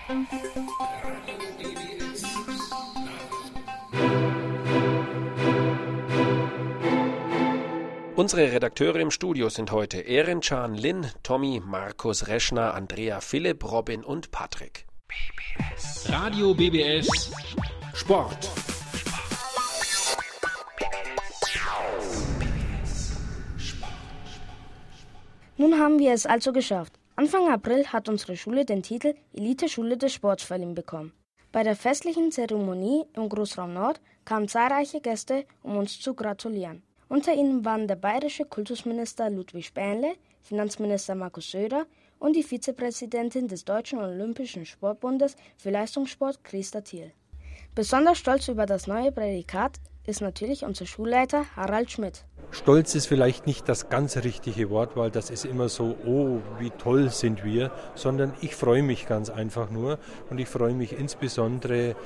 Unsere Redakteure im Studio sind heute Erencan, Lynn, Tommy, Markus, Reschner, Andrea, Philipp, Robin und Patrick. BBS. Radio BBS Sport. Nun haben wir es also geschafft. Anfang April hat unsere Schule den Titel Elite-Schule des Sports verliehen bekommen. Bei der festlichen Zeremonie im Großraum Nord kamen zahlreiche Gäste, um uns zu gratulieren. Unter ihnen waren der bayerische Kultusminister Ludwig Spähnle, Finanzminister Markus Söder und die Vizepräsidentin des Deutschen Olympischen Sportbundes für Leistungssport Christa Thiel. Besonders stolz über das neue Prädikat ist natürlich unser Schulleiter Harald Schmidt. Stolz ist vielleicht nicht das ganz richtige Wort, weil das ist immer so, oh, wie toll sind wir, sondern ich freue mich ganz einfach nur und ich freue mich insbesondere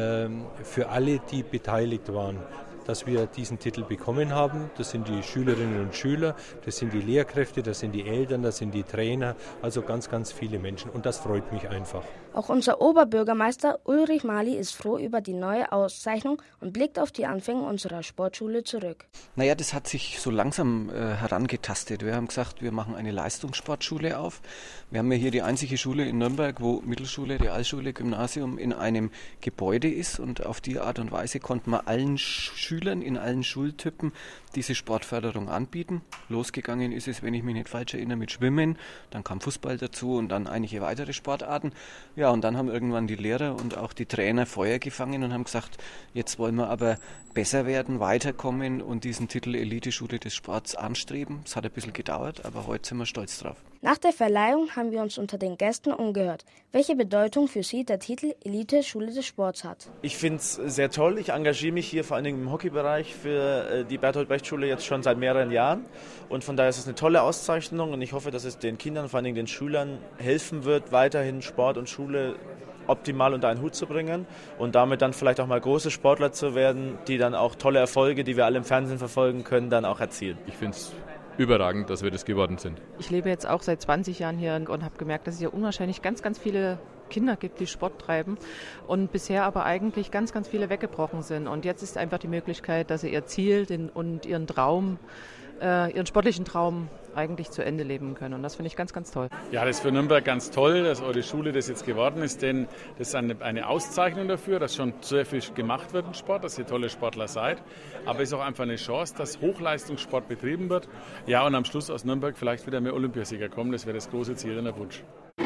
für alle, die beteiligt waren, dass wir diesen Titel bekommen haben. Das sind die Schülerinnen und Schüler, das sind die Lehrkräfte, das sind die Eltern, das sind die Trainer, also ganz, ganz viele Menschen und das freut mich einfach. Auch unser Oberbürgermeister Ulrich Mali ist froh über die neue Auszeichnung und blickt auf die Anfänge unserer Sportschule zurück. Naja, das hat sich so langsam herangetastet. Wir haben gesagt, wir machen eine Leistungssportschule auf. Wir haben ja hier die einzige Schule in Nürnberg, wo Mittelschule, Realschule, Gymnasium in einem Gebäude ist und auf die Art und Weise konnten wir allen Schülern in allen Schultypen diese Sportförderung anbieten. Losgegangen ist es, wenn ich mich nicht falsch erinnere, mit Schwimmen, dann kam Fußball dazu und dann einige weitere Sportarten. Ja, und dann haben irgendwann die Lehrer und auch die Trainer Feuer gefangen und haben gesagt, jetzt wollen wir aber besser werden, weiterkommen und diesen Titel Elite-Schule des Sports anstreben. Es hat ein bisschen gedauert, aber heute sind wir stolz drauf. Nach der Verleihung haben wir uns unter den Gästen umgehört, welche Bedeutung für sie der Titel Elite-Schule des Sports hat. Ich finde es sehr toll. Ich engagiere mich hier vor allen Dingen im Hockeybereich für die Bertolt-Brecht-Schule jetzt schon seit mehreren Jahren. Und von daher ist es eine tolle Auszeichnung und ich hoffe, dass es den Kindern, vor allen Dingen den Schülern, helfen wird, weiterhin Sport und Schule optimal unter einen Hut zu bringen und damit dann vielleicht auch mal große Sportler zu werden, die dann auch tolle Erfolge, die wir alle im Fernsehen verfolgen können, dann auch erzielen. Ich finde es überragend, dass wir das geworden sind. Ich lebe jetzt auch seit 20 Jahren hier und habe gemerkt, dass es hier unwahrscheinlich ganz, ganz viele Kinder gibt, die Sport treiben und bisher aber eigentlich ganz, ganz viele weggebrochen sind. Und jetzt ist einfach die Möglichkeit, dass sie ihr Ziel und ihren Traum, ihren sportlichen Traum eigentlich zu Ende leben können. Und das finde ich ganz, ganz toll. Ja, das ist für Nürnberg ganz toll, dass eure Schule das jetzt geworden ist, denn das ist eine Auszeichnung dafür, dass schon sehr viel gemacht wird im Sport, dass ihr tolle Sportler seid. Aber es ist auch einfach eine Chance, dass Hochleistungssport betrieben wird. Ja, und am Schluss aus Nürnberg vielleicht wieder mehr Olympiasieger kommen. Das wäre das große Ziel und der Wunsch.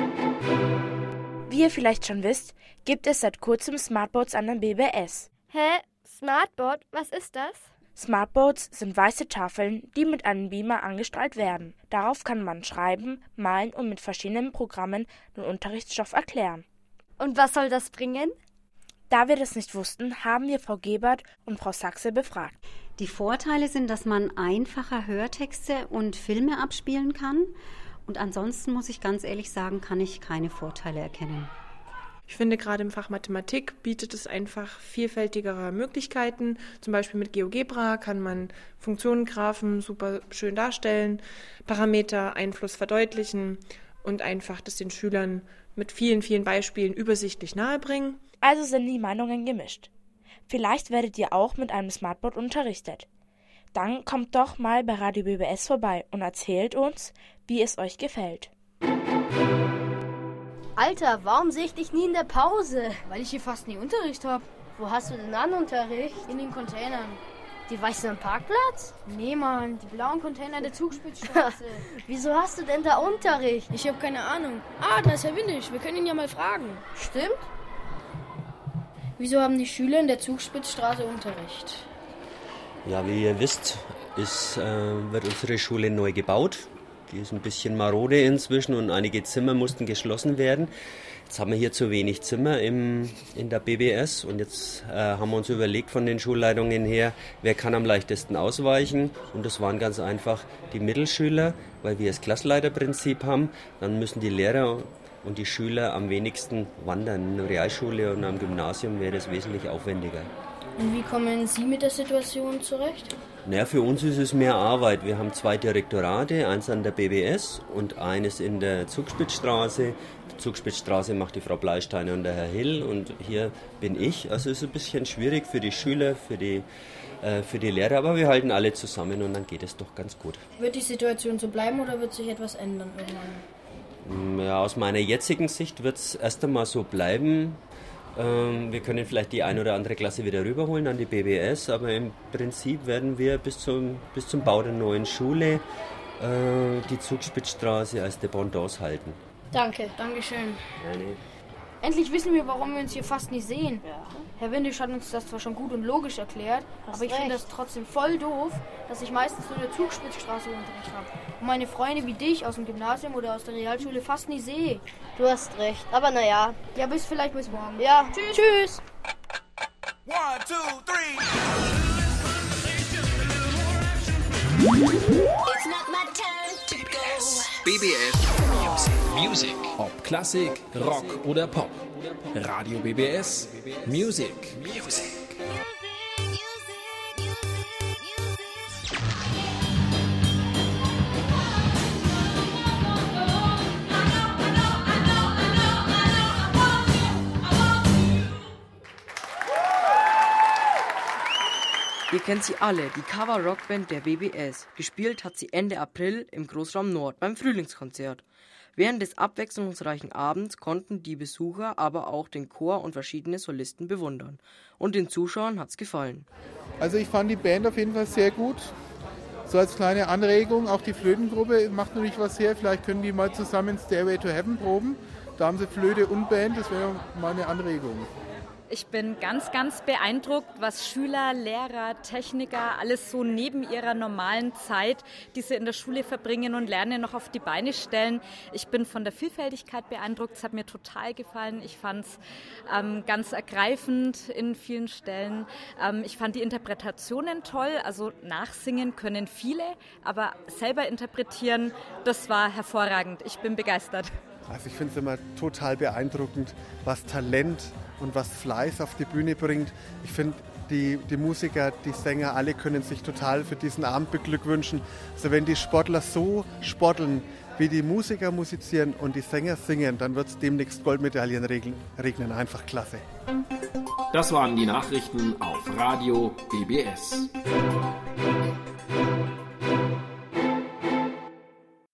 Wie ihr vielleicht schon wisst, gibt es seit kurzem Smartboards an der BBS. Hä? Smartboard? Was ist das? Smartboards sind weiße Tafeln, die mit einem Beamer angestrahlt werden. Darauf kann man schreiben, malen und mit verschiedenen Programmen den Unterrichtsstoff erklären. Und was soll das bringen? Da wir das nicht wussten, haben wir Frau Gebert und Frau Sachse befragt. Die Vorteile sind, dass man einfacher Hörtexte und Filme abspielen kann. Und ansonsten muss ich ganz ehrlich sagen, kann ich keine Vorteile erkennen. Ich finde, gerade im Fach Mathematik bietet es einfach vielfältigere Möglichkeiten. Zum Beispiel mit GeoGebra kann man Funktionen, Graphen super schön darstellen, Parameter, Einfluss verdeutlichen und einfach das den Schülern mit vielen, vielen Beispielen übersichtlich nahebringen. Also sind die Meinungen gemischt. Vielleicht werdet ihr auch mit einem Smartboard unterrichtet. Dann kommt doch mal bei Radio BBS vorbei und erzählt uns, wie es euch gefällt. Alter, warum sehe ich dich nie in der Pause? Weil ich hier fast nie Unterricht habe. Wo hast du denn dann Unterricht? In den Containern. Die weißen am Parkplatz? Nee, Mann, die blauen Container der Zugspitzstraße. Wieso hast du denn da Unterricht? Ich habe keine Ahnung. Ah, da ist Herr Windisch. Wir können ihn ja mal fragen. Stimmt? Wieso haben die Schüler in der Zugspitzstraße Unterricht? Ja, wie ihr wisst, wird unsere Schule neu gebaut. Die ist ein bisschen marode inzwischen und einige Zimmer mussten geschlossen werden. Jetzt haben wir hier zu wenig Zimmer in der BBS und jetzt haben wir uns überlegt von den Schulleitungen her, wer kann am leichtesten ausweichen. Und das waren ganz einfach die Mittelschüler, weil wir das Klassleiterprinzip haben. Dann müssen die Lehrer und die Schüler am wenigsten wandern. In der Realschule und am Gymnasium wäre das wesentlich aufwendiger. Und wie kommen Sie mit der Situation zurecht? Naja, für uns ist es mehr Arbeit. Wir haben 2 Direktorate, eins an der BBS und eines in der Zugspitzstraße. Die Zugspitzstraße macht die Frau Bleisteiner und der Herr Hill und hier bin ich. Also es ist ein bisschen schwierig für die Schüler, für die Lehrer, aber wir halten alle zusammen und dann geht es doch ganz gut. Wird die Situation so bleiben oder wird sich etwas ändern irgendwann? Ja, aus meiner jetzigen Sicht wird es erst einmal so bleiben. Wir können vielleicht die ein oder andere Klasse wieder rüberholen an die BBS, aber im Prinzip werden wir bis zum Bau der neuen Schule die Zugspitzstraße als Dependance halten. Danke. Dankeschön. Gerne. Endlich wissen wir, warum wir uns hier fast nie sehen. Ja. Herr Windisch hat uns das zwar schon gut und logisch erklärt, aber ich finde das trotzdem voll doof, dass ich meistens nur in der Zugspitzstraße Unterricht habe und meine Freunde wie dich aus dem Gymnasium oder aus der Realschule fast nie sehe. Du hast recht, aber naja. Ja, bis morgen. Ja, tschüss. 1, 2, 3. It's not my turn to go. BBS Music. Ob Klassik, Rock oder Pop. Radio BBS Music. Ihr kennt sie alle, die Cover-Rockband der BBS. Gespielt hat sie Ende April im Großraum Nord beim Frühlingskonzert. Während des abwechslungsreichen Abends konnten die Besucher aber auch den Chor und verschiedene Solisten bewundern. Und den Zuschauern hat's gefallen. Also ich fand die Band auf jeden Fall sehr gut. So als kleine Anregung, auch die Flötengruppe macht natürlich was her. Vielleicht können die mal zusammen Stairway to Heaven proben. Da haben sie Flöte und Band, das wäre mal eine Anregung. Ich bin ganz, ganz beeindruckt, was Schüler, Lehrer, Techniker alles so neben ihrer normalen Zeit, die sie in der Schule verbringen und lernen, noch auf die Beine stellen. Ich bin von der Vielfältigkeit beeindruckt. Es hat mir total gefallen. Ich fand es ganz ergreifend in vielen Stellen. Ich fand die Interpretationen toll. Also nachsingen können viele, aber selber interpretieren, das war hervorragend. Ich bin begeistert. Also ich finde es immer total beeindruckend, was Talent und was Fleiß auf die Bühne bringt. Ich finde, die Musiker, die Sänger, alle können sich total für diesen Abend beglückwünschen. Also wenn die Sportler so sporteln, wie die Musiker musizieren und die Sänger singen, dann wird es demnächst Goldmedaillen regnen. Einfach klasse. Das waren die Nachrichten auf Radio BBS.